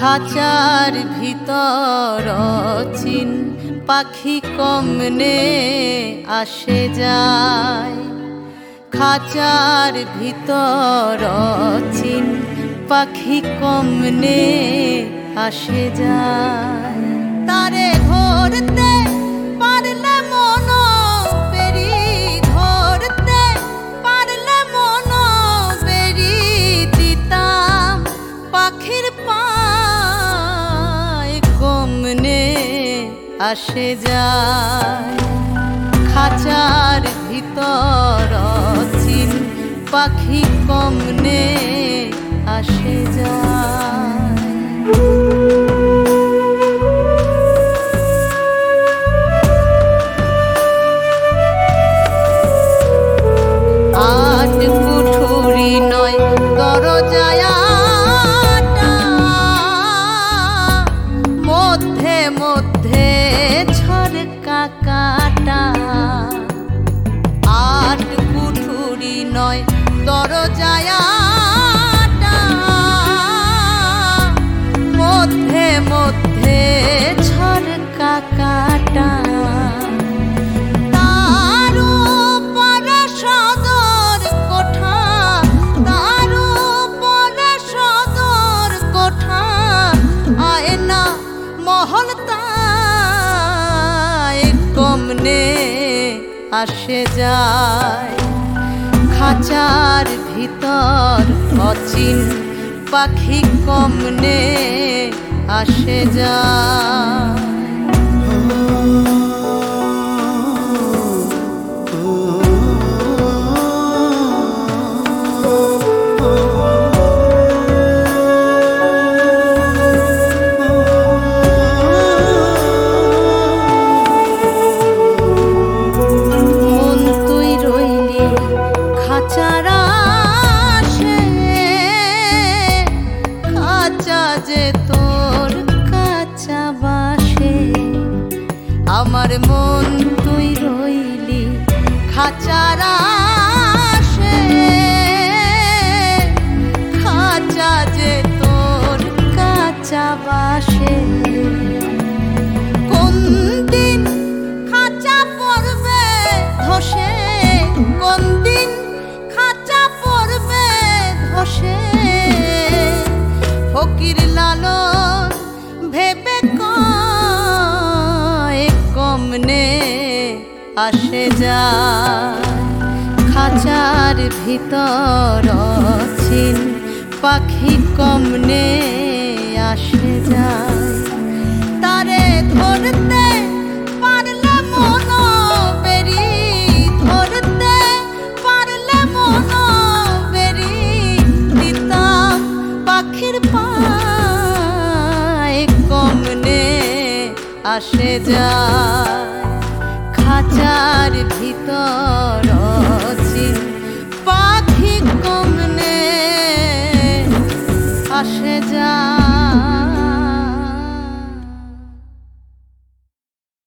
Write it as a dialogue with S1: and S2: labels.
S1: খাঁচার ভিতর চিন পাখি কমনে আসে যায়। খাঁচার ভিতর চিন পাখি কমনে আসে যায়। তারে ধরতে পারলে মন বেরি, ধরতে পারলে মন বেরি দিতাম পাখির পায় কমনে আসে যায়। খাঁচার ভিতর চিন পাখি কমনে আসে যায়। আট কুঠুরি নয় দরজায় আটা, মধ্যে মধ্যে ঝরকা কাটা। আট কুঠুরি নয় দরজায় আটা, মধ্যে মধ্যে ঝরকা কাটা। কমনে আসে যায়। খাঁচার ভিতর অচিন পাখি কমনে আসে যায়। যে তোর কাঁচা বাসে আমার মন তুই রইলি খাঁচার আশে। খাঁচা যে তোর কাঁচা বাসে, কোন দিন খাঁচা পড়বে ধসে, কোন দিন খাঁচা পড়বে ধসে। ফকির লালন ভেবে কয় কমনে আসে যায়। খাঁচার ভিতর চিন পাখি কমনে আসে যায়। তারে ধরতে পারলে মন বেরি, ধরতে পারলে মন বেরি দিতাম পাখির পায় কমনে আসে যায়। খাঁচার ভিতর চিন পাখি কমনে আসে যায়।